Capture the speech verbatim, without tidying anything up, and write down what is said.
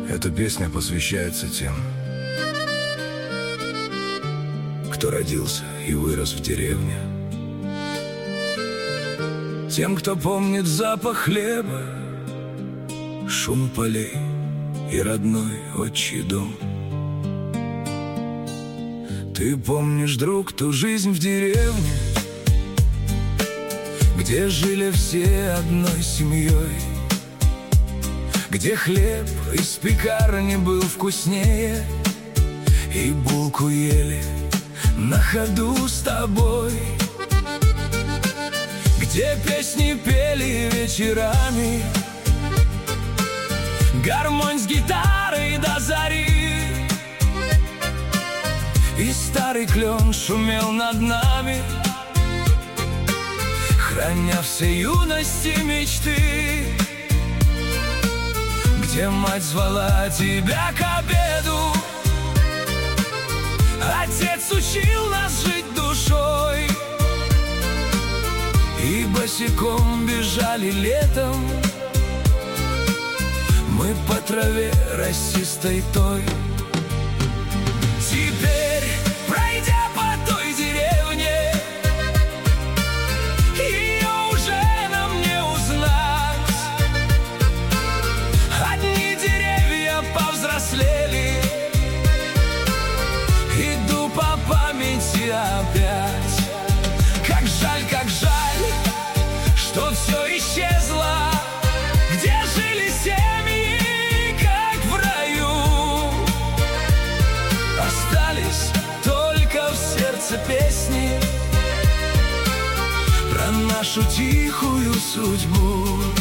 Эта песня посвящается тем, кто родился и вырос в деревне, тем, кто помнит запах хлеба, шум полей и родной отчий дом. Ты помнишь, друг, ту жизнь в деревне, где жили все одной семьей, где хлеб из пекарни был вкуснее, и булку ели на ходу с тобой, где песни пели вечерами, гармонь с гитарой до зари, и старый клен шумел над нами, храня все юности мечты, где мать звала тебя к обеду, отец учил нас жить душой, и босиком бежали летом мы по траве росистой той. Теперь, пройдя по той деревне, ее уже нам не узнать. Одни деревья повзрослели, иду по памяти опять. Как жаль, как жаль, что все исчезло, где жили семьи, как в раю. Остались только в сердце песни про нашу тихую судьбу.